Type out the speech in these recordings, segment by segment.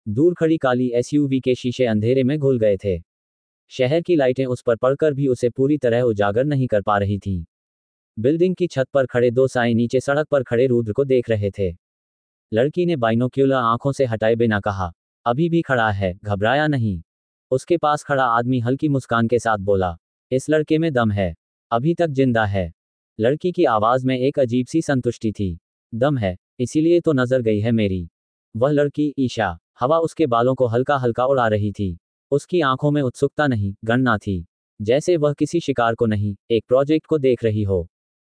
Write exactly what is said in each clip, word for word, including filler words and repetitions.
दूर खड़ी काली एसयूवी के शीशे अंधेरे में घुल गए थे। शहर की लाइटें उस पर पड़कर भी उसे पूरी तरह उजागर नहीं कर पा रही थीं। बिल्डिंग की छत पर खड़े दो साए नीचे सड़क पर खड़े रुद्र को देख रहे थे। लड़की ने बाइनोक्यूलर आंखों से हटाए बिना कहा, अभी भी खड़ा है, घबराया नहीं। उसके पास खड़ा आदमी हल्की मुस्कान के साथ बोला, इस लड़के में दम है, अभी तक जिंदा है। लड़की की आवाज में एक अजीब सी संतुष्टि थी। दम है, इसीलिए तो नजर गई है मेरी। वह लड़की ईशा। हवा उसके बालों को हल्का हल्का उड़ा रही थी। उसकी आंखों में उत्सुकता नहीं, गणना थी। जैसे वह किसी शिकार को नहीं, एक प्रोजेक्ट को देख रही हो।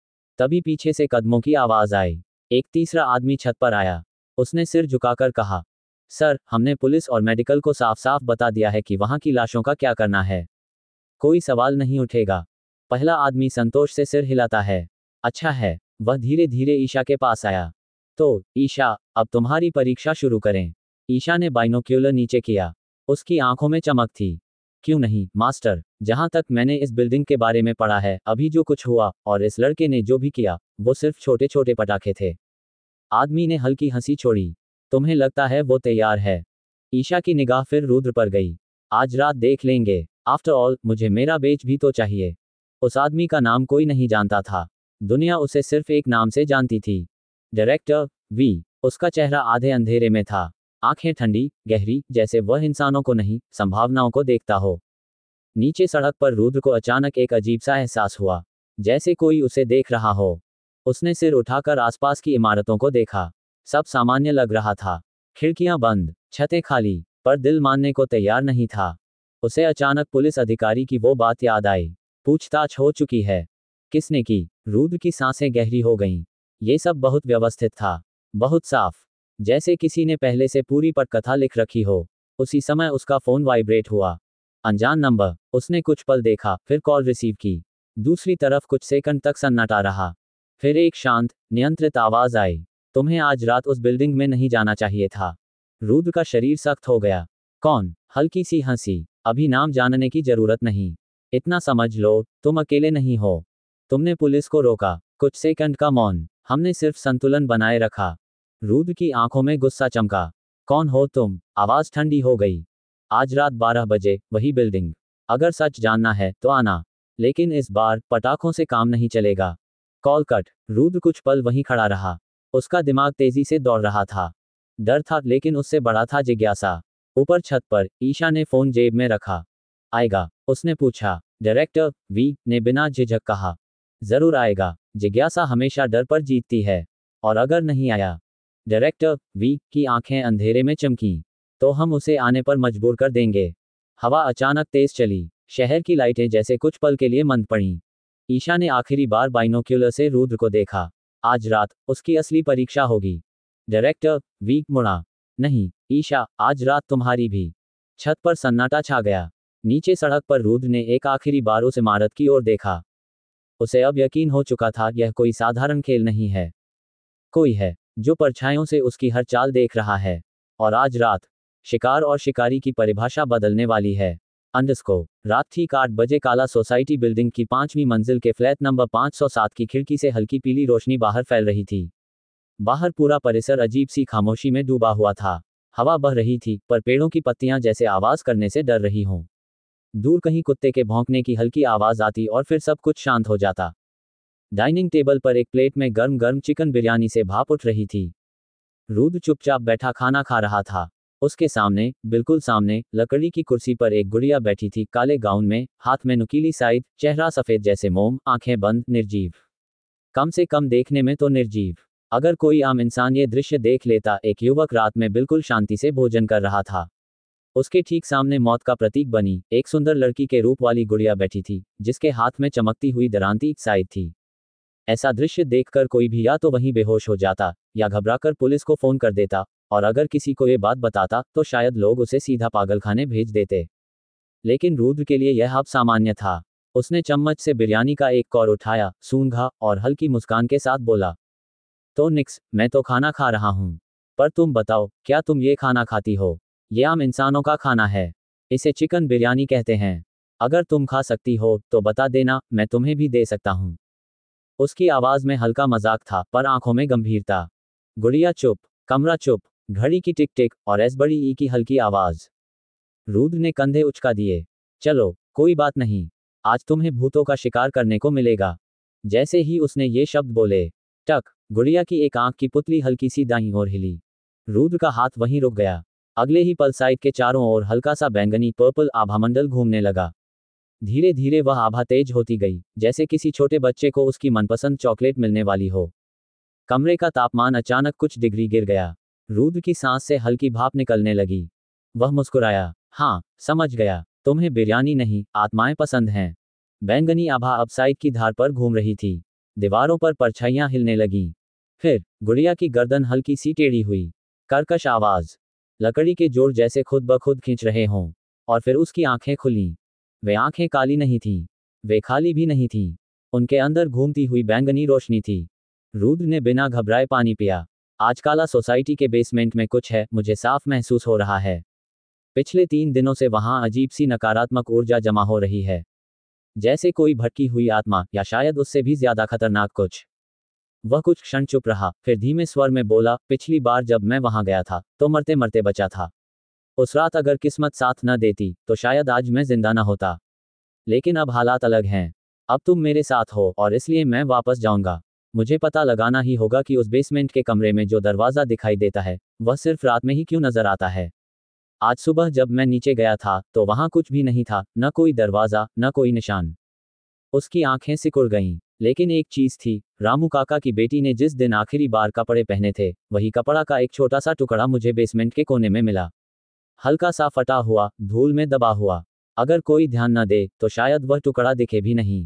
तभी पीछे से कदमों की आवाज आई। एक तीसरा आदमी छत पर आया। उसने सिर झुकाकर कहा, सर, हमने पुलिस और मेडिकल को साफ साफ बता दिया है कि वहां की लाशों का क्या करना है। कोई सवाल नहीं उठेगा। पहला आदमी संतोष से सिर हिलाता है। अच्छा है। वह धीरे धीरे ईशा के पास आया। तो ईशा, अब तुम्हारी परीक्षा शुरू करें। ईशा ने बाइनोक्यूलर नीचे किया। उसकी आंखों में चमक थी। क्यों नहीं, मास्टर, जहां तक मैंने इस बिल्डिंग के बारे में पढ़ा है, अभी जो कुछ हुआ और इस लड़के ने जो भी किया, वो सिर्फ छोटे छोटे पटाखे थे। आदमी ने हल्की हंसी छोड़ी। तुम्हें लगता है वो तैयार है? ईशा की निगाह फिर रुद्र पर गई। आज रात देख लेंगे। आफ्टर ऑल, मुझे मेरा बेच भी तो चाहिए। उस आदमी का नाम कोई नहीं जानता था। दुनिया उसे सिर्फ एक नाम से जानती थी, डायरेक्टर वी। उसका चेहरा आधे अंधेरे में था। आंखें ठंडी, गहरी, जैसे वह इंसानों को नहीं, संभावनाओं को देखता हो। नीचे सड़क पर रुद्र को अचानक एक अजीब सा एहसास हुआ, जैसे कोई उसे देख रहा हो। उसने सिर उठाकर आसपास की इमारतों को देखा। सब सामान्य लग रहा था। खिड़कियां बंद, छतें खाली, पर दिल मानने को तैयार नहीं था। उसे अचानक पुलिस अधिकारी की वो बात याद आई। पूछताछ हो चुकी है। किसने की? रुद्र की सांसें गहरी हो गईं। ये सब बहुत व्यवस्थित था, बहुत साफ, जैसे किसी ने पहले से पूरी पटकथा लिख रखी हो। उसी समय उसका फोन वाइब्रेट हुआ। अनजान नंबर। उसने कुछ पल देखा, फिर कॉल रिसीव की। दूसरी तरफ कुछ सेकंड तक सन्नाटा रहा। फिर एक शांत, नियंत्रित आवाज आई, तुम्हें आज रात उस बिल्डिंग में नहीं जाना चाहिए था। रुद्र का शरीर सख्त हो गया। कौन? हल्की सी हंसी। अभी नाम जानने की जरूरत नहीं। इतना समझ लो, तुम अकेले नहीं हो। तुमने पुलिस को रोका। कुछ सेकंड का मौन। हमने सिर्फ संतुलन बनाए रखा। रुद्र की आंखों में गुस्सा चमका। कौन हो तुम? आवाज ठंडी हो गई। आज रात बारह बजे, वही बिल्डिंग। अगर सच जानना है तो आना। लेकिन इस बार पटाखों से काम नहीं चलेगा। Call cut. रुद्र कुछ पल वहीं खड़ा रहा। उसका दिमाग तेजी से दौड़ रहा था। डर था, लेकिन उससे बड़ा था जिज्ञासा। ऊपर छत पर ईशा ने फोन जेब में रखा। आएगा? उसने पूछा। डायरेक्टर वी ने बिना झिझक कहा। जरूर आएगा। जिज्ञासा हमेशा डर पर जीतती है। और अगर नहीं आया? डायरेक्टर वी की आंखें अंधेरे में चमकीं। तो हम उसे आने पर मजबूर कर देंगे। हवा अचानक तेज चली। शहर की लाइटें जैसे कुछ पल के लिए मंद पड़ीं। ईशा ने आखिरी बार बाइनोक्यूलर से रुद्र को देखा। आज रात उसकी असली परीक्षा होगी। डायरेक्टर वी मुड़ा। नहीं ईशा, आज रात तुम्हारी भी। छत पर सन्नाटा छा गया। नीचे सड़क पर रुद्र ने एक आखिरी बार उस इमारत की ओर देखा। उसे अब यकीन हो चुका था, यह कोई साधारण खेल नहीं है। कोई है जो परछाइयों से उसकी हर चाल देख रहा है। और आज रात शिकार और शिकारी की परिभाषा बदलने वाली है। अंडरस्को। रात ठीक आठ बजे काला सोसाइटी बिल्डिंग की पांचवीं मंजिल के फ्लैट नंबर पाँच सौ सात की खिड़की से हल्की पीली रोशनी बाहर फैल रही थी। बाहर पूरा परिसर अजीब सी खामोशी में डूबा हुआ था। हवा बह रही थी, पर पेड़ों की पत्तियां जैसे आवाज करने से डर रही हों। दूर कहीं कुत्ते के भौंकने की हल्की आवाज आती और फिर सब कुछ शांत हो जाता। डाइनिंग टेबल पर एक प्लेट में गर्म गर्म चिकन बिरयानी से भाप उठ रही थी। रुद्र चुपचाप बैठा खाना खा रहा था। उसके सामने, बिल्कुल सामने, लकड़ी की कुर्सी पर एक गुड़िया बैठी थी, काले गाउन में, हाथ में नुकीली साइड, चेहरा सफेद जैसे मोम, आंखें बंद, निर्जीव। कम से कम देखने में तो निर्जीव। अगर कोई आम इंसान ये दृश्य देख लेता, एक युवक रात में बिल्कुल शांति से भोजन कर रहा था। उसके ठीक सामने मौत का प्रतीक बनी एक सुंदर लड़की के रूप वाली गुड़िया बैठी थी, जिसके हाथ में चमकती हुई दरांती साइड थी। ऐसा दृश्य देखकर कोई भी या तो वहीं बेहोश हो जाता, या घबराकर पुलिस को फोन कर देता, और अगर किसी को ये बात बताता, तो शायद लोग उसे सीधा पागलखाने भेज देते। लेकिन रुद्र के लिए यह अब सामान्य था। उसने चम्मच से बिरयानी का एक कौर उठाया, सूंघा, और हल्की मुस्कान के साथ बोला, तो निक्स, मैं तो खाना खा रहा हूं। पर तुम बताओ, क्या तुम ये खाना खाती हो? ये आम इंसानों का खाना है। इसे चिकन बिरयानी कहते हैं। अगर तुम खा सकती हो, तो बता देना, मैं तुम्हें भी दे सकता हूं। उसकी आवाज में हल्का मजाक था, पर आंखों में गंभीरता। गुड़िया चुप, कमरा चुप। घड़ी की टिक टिक और एस बड़ी ई की हल्की आवाज। रुद्र ने कंधे उचका दिए। चलो, कोई बात नहीं, आज तुम्हें भूतों का शिकार करने को मिलेगा। जैसे ही उसने ये शब्द बोले, टक, गुड़िया की एक आंख की पुतली हल्की सी दाईं ओर हिली। रुद्र का हाथ वहीं रुक गया। अगले ही पल साइड के चारों ओर हल्का सा बैंगनी पर्पल आभामंडल घूमने लगा। धीरे धीरे वह आभा तेज होती गई, जैसे किसी छोटे बच्चे को उसकी मनपसंद चॉकलेट मिलने वाली हो। कमरे का तापमान अचानक कुछ डिग्री गिर गया। रुद्र की सांस से हल्की भाप निकलने लगी। वह मुस्कुराया। हाँ, समझ गया, तुम्हें बिरयानी नहीं, आत्माएं पसंद हैं। बैंगनी आभा अब साइड की धार पर घूम रही थी। दीवारों पर परछाइयां हिलने लगीं। फिर गुड़िया की गर्दन हल्की सी टेढ़ी हुई। कर्कश आवाज, लकड़ी के जोड़ जैसे खुद ब खुद खींच रहे हों। और फिर उसकी आंखें खुलीं। वे आंखें काली नहीं थीं, वे खाली भी नहीं थीं। उनके अंदर घूमती हुई बैंगनी रोशनी थी। रुद्र ने बिना घबराए पानी पिया। आज काला सोसाइटी के बेसमेंट में कुछ है, मुझे साफ महसूस हो रहा है। पिछले तीन दिनों से वहां अजीब सी नकारात्मक ऊर्जा जमा हो रही है, जैसे कोई भटकी हुई आत्मा, या शायद उससे भी ज्यादा खतरनाक कुछ। वह कुछ क्षण चुप रहा, फिर धीमे स्वर में बोला, पिछली बार जब मैं वहां गया था, तो मरते मरते बचा था। उस रात अगर किस्मत साथ न देती, तो शायद आज मैं जिंदा न होता। लेकिन अब हालात अलग हैं। अब तुम मेरे साथ हो, और इसलिए मैं वापस जाऊंगा। मुझे पता लगाना ही होगा कि उस बेसमेंट के कमरे में जो दरवाजा दिखाई देता है, वह सिर्फ रात में ही क्यों नजर आता है। आज सुबह जब मैं नीचे गया था, तो वहां कुछ भी नहीं था, न कोई दरवाजा, न कोई निशान। उसकी आंखें सिकुड़ गईं। लेकिन एक चीज थी, रामू काका की बेटी ने जिस दिन आखिरी बार कपड़े पहने थे, वही कपड़ा का एक छोटा सा टुकड़ा मुझे बेसमेंट के कोने में मिला। हल्का सा फटा हुआ, धूल में दबा हुआ। अगर कोई ध्यान न दे, तो शायद वह टुकड़ा दिखे भी नहीं।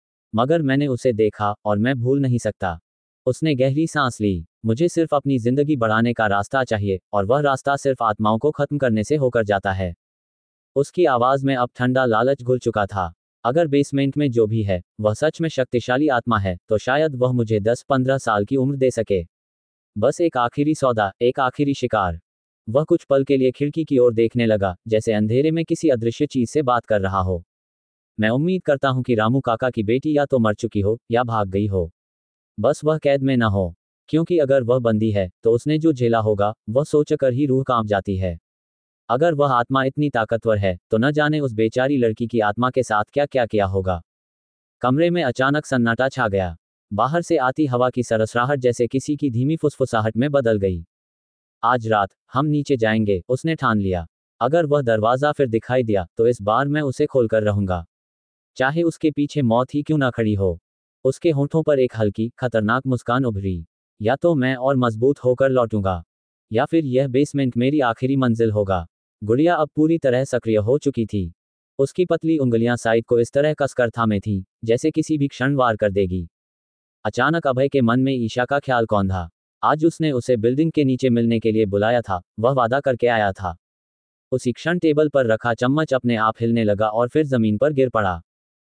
मगर मैंने उसे देखा, और मैं भूल नहीं सकता। उसने गहरी सांस ली। मुझे सिर्फ अपनी जिंदगी बढ़ाने का रास्ता चाहिए, और वह रास्ता सिर्फ आत्माओं को खत्म करने से होकर जाता है। उसकी आवाज में अब ठंडा लालच घुल चुका था। अगर बेसमेंट में जो भी है, वह सच में शक्तिशाली आत्मा है, तो शायद वह मुझे दस पंद्रह साल की उम्र दे सके। बस एक आखिरी सौदा, एक आखिरी शिकार। वह कुछ पल के लिए खिड़की की ओर देखने लगा, जैसे अंधेरे में किसी अदृश्य चीज से बात कर रहा हो। मैं उम्मीद करता हूं कि रामू काका की बेटी या तो मर चुकी हो, या भाग गई हो। बस वह कैद में न हो। क्योंकि अगर वह बंदी है, तो उसने जो झेला होगा, वह सोचकर ही रूह कांप जाती है। अगर वह आत्मा इतनी ताकतवर है, तो न जाने उस बेचारी लड़की की आत्मा के साथ क्या क्या किया होगा। कमरे में अचानक सन्नाटा छा गया। बाहर से आती हवा की सरसराहट जैसे किसी की धीमी फुसफुसाहट में बदल गई। आज रात हम नीचे जाएंगे, उसने ठान लिया। अगर वह दरवाजा फिर दिखाई दिया, तो इस बार मैं उसे खोलकर रहूंगा, चाहे उसके पीछे मौत ही क्यों ना खड़ी हो। उसके होंठों पर एक हल्की, खतरनाक मुस्कान उभरी। या तो मैं और मजबूत होकर लौटूंगा, या फिर यह बेसमेंट मेरी आखिरी मंजिल होगा। गुड़िया अब पूरी तरह सक्रिय हो चुकी थी। उसकी पतली उंगलियां साइड को इस तरह कसकर थामे थीं, जैसे किसी भी क्षण वार कर देगी। अचानक अभय के मन में ईशा का ख्याल कौंधा। आज उसने उसे बिल्डिंग के नीचे मिलने के लिए बुलाया था, वह वादा करके आया था। उसी क्षण टेबल पर रखा चम्मच अपने आप हिलने लगा और फिर जमीन पर गिर पड़ा।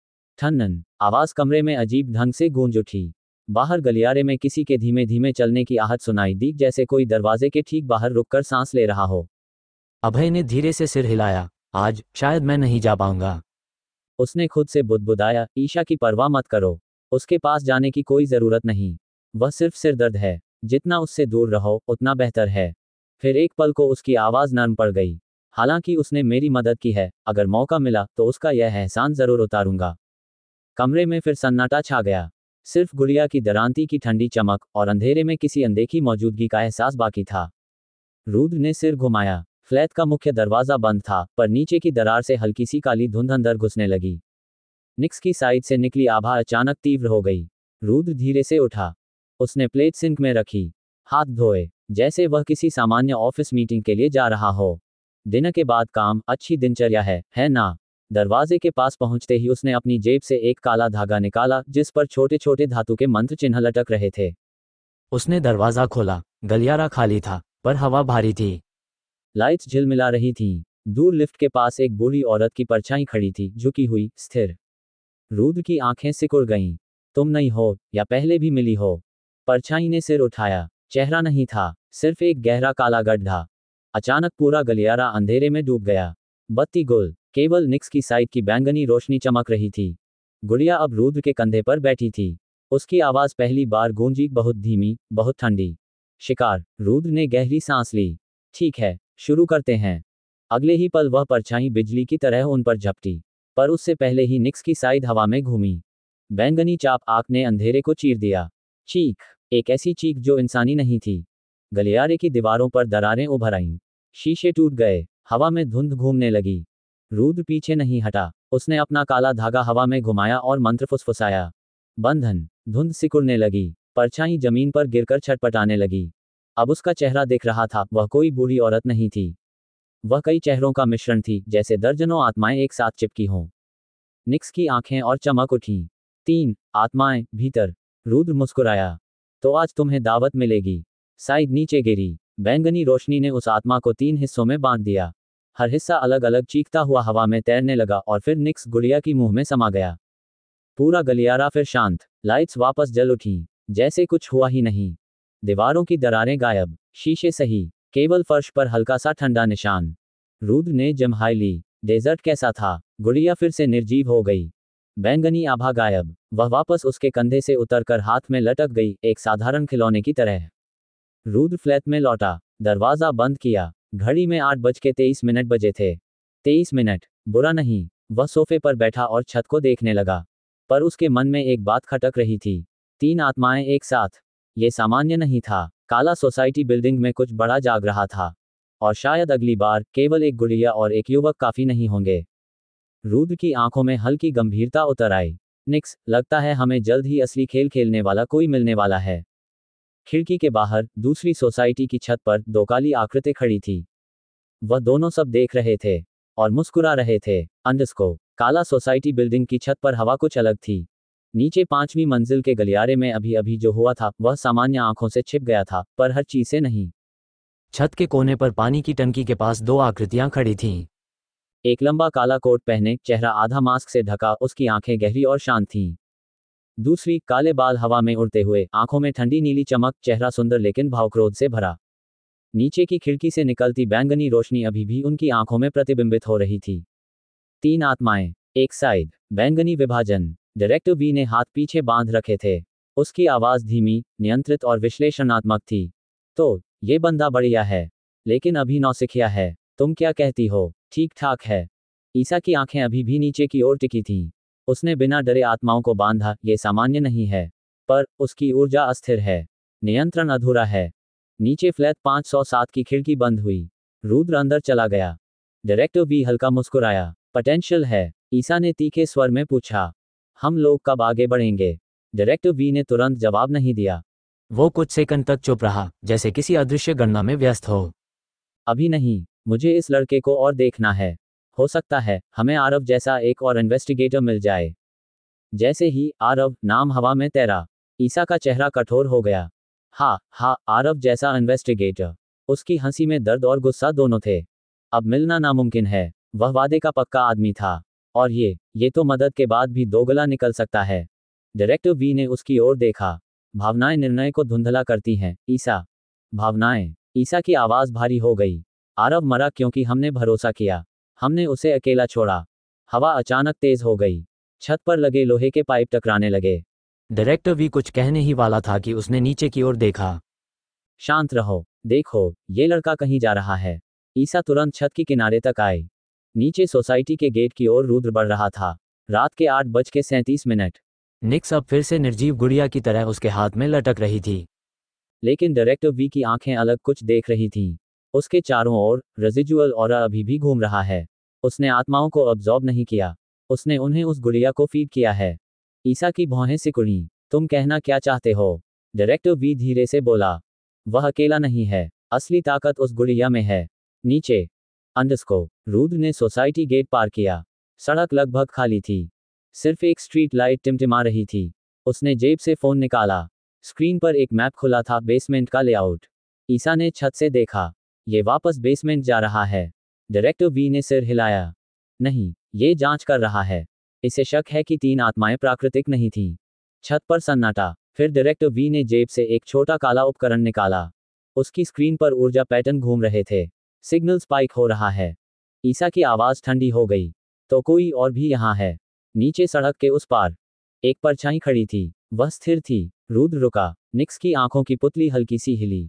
ठन्नन, आवाज कमरे में अजीब ढंग से गूंज उठी। बाहर गलियारे में किसी के धीमे धीमे चलने की आहट सुनाई दी, जैसे कोई दरवाजे के ठीक बाहर रुककर सांस ले रहा हो। अभय ने धीरे से सिर हिलाया। आज शायद मैं नहीं जा पाऊंगा। उसने खुद से बुदबुदाया, ईशा की परवाह मत करो। उसके पास जाने की कोई जरूरत नहीं। वह सिर्फ सिरदर्द है। जितना उससे दूर रहो, उतना बेहतर है। फिर एक पल को उसकी आवाज नरम पड़ गई। हालांकि उसने मेरी मदद की है, अगर मौका मिला तो उसका यह एहसान जरूर उतारूंगा। कमरे में फिर सन्नाटा छा गया। सिर्फ गुड़िया की दरांती की ठंडी चमक, और अंधेरे में किसी अनदेखी मौजूदगी का एहसास बाकी था। रुद्र ने सिर घुमाया। फ्लैट का मुख्य दरवाजा बंद था, पर नीचे की दरार से हल्की सी काली धुंध अंदर घुसने लगी। निक्स की साइड से निकली आभा अचानक तीव्र हो गई। रुद्र धीरे से उठा। उसने प्लेट सिंक में रखी, हाथ धोए, जैसे वह किसी सामान्य ऑफिस मीटिंग के लिए जा रहा हो। दिन के बाद काम, अच्छी दिनचर्या है, है ना? दरवाजे के पास पहुंचते ही उसने अपनी जेब से एक काला धागा निकाला, जिस पर छोटे छोटे धातु के मंत्र चिन्ह लटक रहे थे। उसने दरवाजा खोला। गलियारा खाली था, पर हवा भारी थी। लाइट्स झिलमिला रही थीं। दूर लिफ्ट के पास एक बूढ़ी औरत की परछाई खड़ी थी, झुकी हुई, स्थिर। रुद्र की आंखें सिकुड़ गईं। तुम नहीं हो, या पहले भी मिली हो? परछाई ने सिर उठाया। चेहरा नहीं था, सिर्फ एक गहरा काला गड्ढा। अचानक पूरा गलियारा अंधेरे में डूब गया। बत्ती गुल, केवल निक्स की साइड की बैंगनी रोशनी चमक रही थी। गुड़िया अब रुद्र के कंधे पर बैठी थी। उसकी आवाज पहली बार गूंजी, बहुत धीमी, बहुत ठंडी। शिकार। रुद्र ने गहरी सांस ली। ठीक है, शुरू करते हैं। अगले ही पल वह परछाई बिजली की तरह उन पर झपटी, पर उससे पहले ही निक्स की साइड हवा में घूमी। बैंगनी चाप आंख ने अंधेरे को चीर दिया। चीख, एक ऐसी चीख जो इंसानी नहीं थी। गलियारे की दीवारों पर दरारें उभर आईं। शीशे टूट गए, हवा में धुंध घूमने लगी। रुद्र पीछे नहीं हटा, उसने अपना काला धागा हवा में घुमाया और मंत्र फुसफुसाया। बंधन। धुंध सिकुड़ने लगी, परछाई जमीन पर गिरकर छटपटाने लगी। अब उसका चेहरा दिख रहा था, वह कोई बूढ़ी औरत नहीं थी। वह कई चेहरों का मिश्रण थी, जैसे दर्जनों आत्माएं एक साथ चिपकी हों। निक्स की आंखें और चमक उठी। तीन आत्माएं भीतर। रुद्र मुस्कुराया। तो आज तुम्हें दावत मिलेगी। साइड नीचे गिरी। बैंगनी रोशनी ने उस आत्मा को तीन हिस्सों में बांट दिया। हर हिस्सा अलग अलग चीखता हुआ हवा में तैरने लगा और फिर निक्स गुड़िया की मुंह में समा गया। पूरा गलियारा फिर शांत। लाइट्स वापस जल उठी, जैसे कुछ हुआ ही नहीं। दीवारों की दरारें गायब, शीशे सही, केवल फर्श पर हल्का सा ठंडा निशान। रुद्र ने जम्हाई ली। डेजर्ट कैसा था? गुड़िया फिर से निर्जीव हो गई। बैंगनी आभा गायब। वह वापस उसके कंधे से उतरकर हाथ में लटक गई, एक साधारण खिलौने की तरह। रुद्र फ्लैट में लौटा, दरवाजा बंद किया। घड़ी में आठ बज के तेईस मिनट बजे थे। तेईस मिनट, बुरा नहीं। वह सोफे पर बैठा और छत को देखने लगा। पर उसके मन में एक बात खटक रही थी। तीन आत्माएं एक साथ, ये सामान्य नहीं था। काला सोसाइटी बिल्डिंग में कुछ बड़ा जाग रहा था। और शायद अगली बार केवल एक गुड़िया और एक युवक काफी नहीं होंगे। रुद्र की आंखों में हल्की गंभीरता उतर आई। निक्स, लगता है हमें जल्द ही असली खेल खेलने वाला कोई मिलने वाला है। खिड़की के बाहर दूसरी सोसाइटी की छत पर दो काली आकृति खड़ी थी। वह दोनों सब देख रहे थे और मुस्कुरा रहे थे। अंडरस्को। काला सोसाइटी बिल्डिंग की छत पर हवा कुछ अलग थी। नीचे पांचवी मंजिल के गलियारे में अभी अभी जो हुआ था वह सामान्य आंखों से छिप गया था, पर हर चीज से नहीं। छत के कोने पर पानी की टंकी के पास दो आकृतियां खड़ी थीं। एक लंबा काला कोट पहने, चेहरा आधा मास्क से ढका, उसकी आंखें गहरी और शांत थीं। दूसरी, काले बाल हवा में उड़ते हुए, आंखों में ठंडी नीली चमक, चेहरा सुंदर लेकिन भावक्रोध से भरा। नीचे की खिड़की से निकलती बैंगनी रोशनी अभी भी उनकी आंखों में प्रतिबिंबित हो रही थी। तीन आत्माएं, एक साइड। बैंगनी विभाजन। डायरेक्टर वी ने हाथ पीछे बांध रखे थे। उसकी आवाज धीमी, नियंत्रित और विश्लेषणात्मक थी। तो ये बंदा बढ़िया है, लेकिन अभी नौसिखिया है। तुम क्या कहती हो? ठीक ठाक है। ईसा की आंखें अभी भी नीचे की ओर टिकी थीं। उसने बिना डरे आत्माओं को बांधा। ये सामान्य नहीं है, पर उसकी ऊर्जा अस्थिर है। नियंत्रण अधूरा है। नीचे फ्लैट पाँच सौ सात की खिड़की बंद हुई। रुद्र अंदर चला गया। डायरेक्टर वी हल्का मुस्कुराया। पोटेंशियल है, ईसा ने तीखे स्वर में पूछा। हम लोग कब आगे बढ़ेंगे? डायरेक्टर वी ने तुरंत जवाब नहीं दिया। वो कुछ सेकंड तक चुप रहा, जैसे किसी अदृश्य गणना में व्यस्त हो। अभी नहीं, मुझे इस लड़के को और देखना है। हो सकता है हमें आरव जैसा एक और इन्वेस्टिगेटर मिल जाए। जैसे ही आरव नाम हवा में तैरा, ईसा का चेहरा कठोर हो गया। हाँ हाँ, आरव जैसा इन्वेस्टिगेटर। उसकी हंसी में दर्द और गुस्सा दोनों थे। अब मिलना नामुमकिन है। वह वादे का पक्का आदमी था। और ये ये तो मदद के बाद भी दोगला निकल सकता है। डायरेक्टर वी ने उसकी ओर देखा। भावनाएं निर्णय को धुंधला करती हैं, ईसा। भावनाएं। ईसा की आवाज भारी हो गई। आरव मरा क्योंकि हमने भरोसा किया। हमने उसे अकेला छोड़ा। हवा अचानक तेज हो गई। छत पर लगे लोहे के पाइप टकराने लगे। डायरेक्टर वी कुछ कहने ही वाला था कि उसने नीचे की ओर देखा। शांत रहो, देखो, ये लड़का कहीं जा रहा है। ईसा तुरंत छत के किनारे तक आए। नीचे सोसाइटी के गेट की ओर रुद्र बढ़ रहा था। रात के आठ बज के सैंतीस मिनट। निक्स अब फिर से निर्जीव गुड़िया की तरह उसके हाथ में लटक रही थी। लेकिन डायरेक्टर वी की आंखें अलग कुछ देख रही थीं। उसके चारों ओर रेजिजुअल ऑरा अभी भी घूम रहा है। उसने आत्माओं को अब्जॉर्ब नहीं किया, उसने उन्हें उस गुड़िया को फीड किया है। ईसा की भौहें सिकुड़ी। तुम कहना क्या चाहते हो? डायरेक्टर वी धीरे से बोला। वह अकेला नहीं है, असली ताकत उस गुड़िया में है। नीचे। अंडरस्को। रुद्र ने सोसाइटी गेट पार किया। सड़क लगभग खाली थी। सिर्फ एक स्ट्रीट लाइट टिमटिमा रही थी। उसने जेब से फोन निकाला। स्क्रीन पर एक मैप खुला था, बेसमेंट का लेआउट। ईसा ने छत से देखा। ये वापस बेसमेंट जा रहा है। डायरेक्टर वी ने सिर हिलाया। नहीं, ये जांच कर रहा है। इसे शक है कि तीन आत्माएं प्राकृतिक नहीं थीं। छत पर सन्नाटा। फिर डायरेक्टर वी ने जेब से एक छोटा काला उपकरण निकाला। उसकी स्क्रीन पर ऊर्जा पैटर्न घूम रहे थे। सिग्नल स्पाइक हो रहा है। ईसा की आवाज ठंडी हो गई। तो कोई और भी यहाँ है। नीचे सड़क के उस पार एक परछाई खड़ी थी। वह स्थिर थी। रुद्र रुका। निक्स की आंखों की पुतली हल्की सी हिली।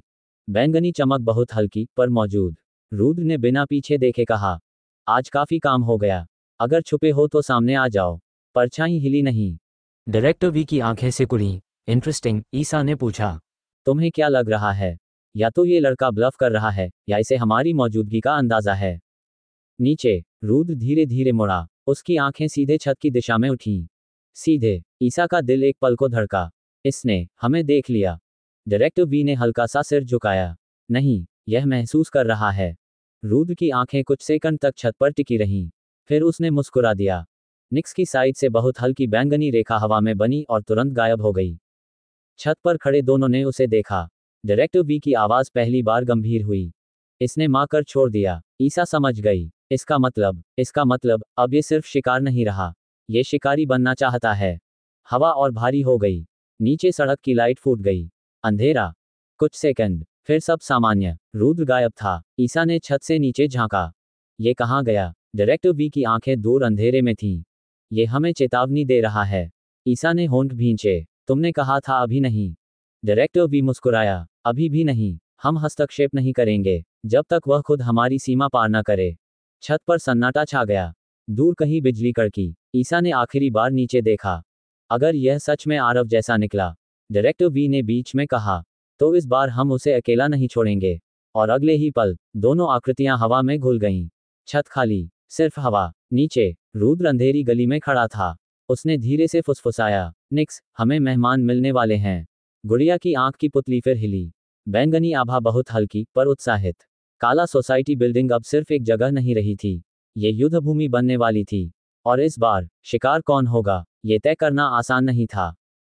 बैंगनी चमक बहुत हल्की पर मौजूद। रुद्र ने बिना पीछे देखे कहा, आज काफी काम हो गया, अगर छुपे हो तो सामने आ जाओ। परछाई हिली नहीं। डायरेक्टर वी की आंखें सिकुड़ी। इंटरेस्टिंग, ईसा ने पूछा। तुम्हें क्या लग रहा है, या तो ये लड़का ब्लफ कर रहा है या इसे हमारी मौजूदगी का अंदाजा है। नीचे रुद्र धीरे धीरे मुड़ा, उसकी आंखें सीधे छत की दिशा में उठीं। सीधे। ईसा का दिल एक पल को धड़का। इसने हमें देख लिया। डायरेक्टर वी ने हल्का सा सिर झुकाया। नहीं, यह महसूस कर रहा है। रुद्र की आंखें कुछ सेकंड तक छत पर टिकी रहीं। फिर उसने मुस्कुरा दिया। निक्स की साइड से बहुत हल्की बैंगनी रेखा हवा में बनी और तुरंत गायब हो गई। छत पर खड़े दोनों ने उसे देखा। डायरेक्टर वी की आवाज पहली बार गंभीर हुई। इसने मां कर छोड़ दिया। ईसा समझ गई। इसका मतलब इसका मतलब अब ये सिर्फ शिकार नहीं रहा, ये शिकारी बनना चाहता है। हवा और भारी हो गई। नीचे सड़क की लाइट फूट गई। अंधेरा। कुछ सेकंड, फिर सब सामान्य। रुद्र गायब था। ईसा ने छत से नीचे झांका। ये कहाँ गया? डायरेक्टर वी की आंखें दूर अंधेरे में थीं। ये हमें चेतावनी दे रहा है। ईसा ने होंठ भींचे। तुमने कहा था अभी नहीं। डायरेक्टर वी मुस्कुराया। अभी भी नहीं। हम हस्तक्षेप नहीं करेंगे जब तक वह खुद हमारी सीमा पार न करे। छत पर सन्नाटा छा गया। दूर कहीं बिजली कड़की। ईसा ने आखिरी बार नीचे देखा। अगर यह सच में आरव जैसा निकला, डायरेक्टर वी ने बीच में कहा, तो इस बार हम उसे अकेला नहीं छोड़ेंगे। और अगले ही पल दोनों आकृतियां हवा में घुल गईं। छत खाली, सिर्फ हवा। नीचे रुद्र अंधेरी गली में खड़ा था। उसने धीरे से फुसफुसाया, निक्स, हमें मेहमान मिलने वाले हैं। गुड़िया की आंख की पुतली फिर हिली। बैंगनी आभा बहुत हल्की पर उत्साहित। काला सोसाइटी बिल्डिंग अब सिर्फ एक जगह नहीं रही थी, ये युद्ध भूमि बनने वाली थी। और इस बार शिकार कौन होगा, ये तय करना आसान नहीं था।